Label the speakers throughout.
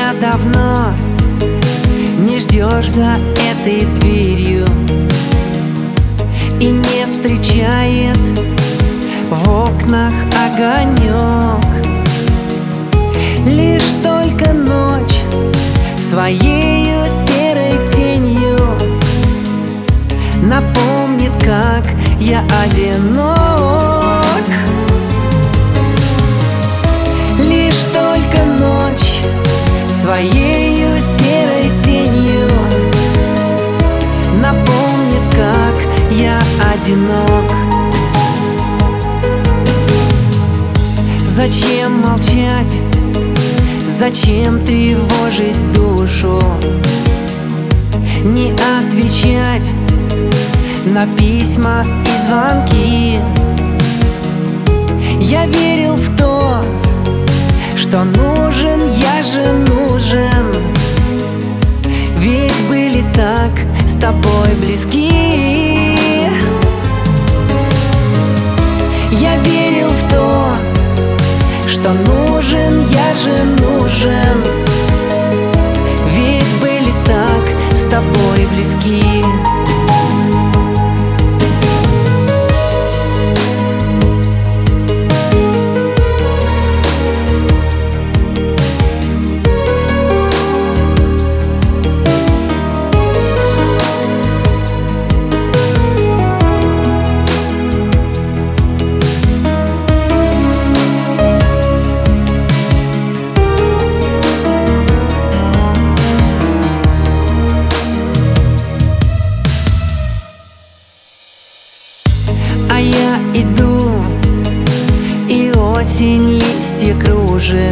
Speaker 1: меня давно не ждешь за этой дверью и не встречает в окнах огонек. Лишь только ночь своею серой тенью напомнит, как я одинок. Лишь только ночь своею серой тенью напомнит, как я одинок. Зачем молчать? Зачем тревожить душу? Не отвечать на письма и звонки. Я верил в то, что нужен, я же нужен, ведь были так с тобой близки. Я верил в то, что нужен, я же нужен, ведь были так с тобой близки. А я иду, и осень листья кружит,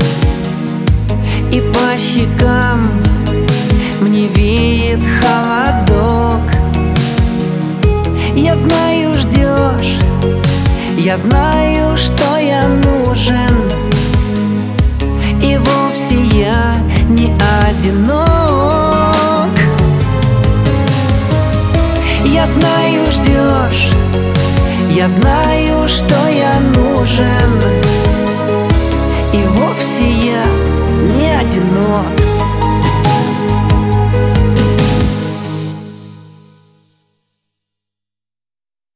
Speaker 1: и по щекам мне веет холодок. Я знаю, ждешь, я знаю, что я нужен, и вовсе я не одинок. Я знаю, ждешь, я знаю, что я нужен, и вовсе я не одинок.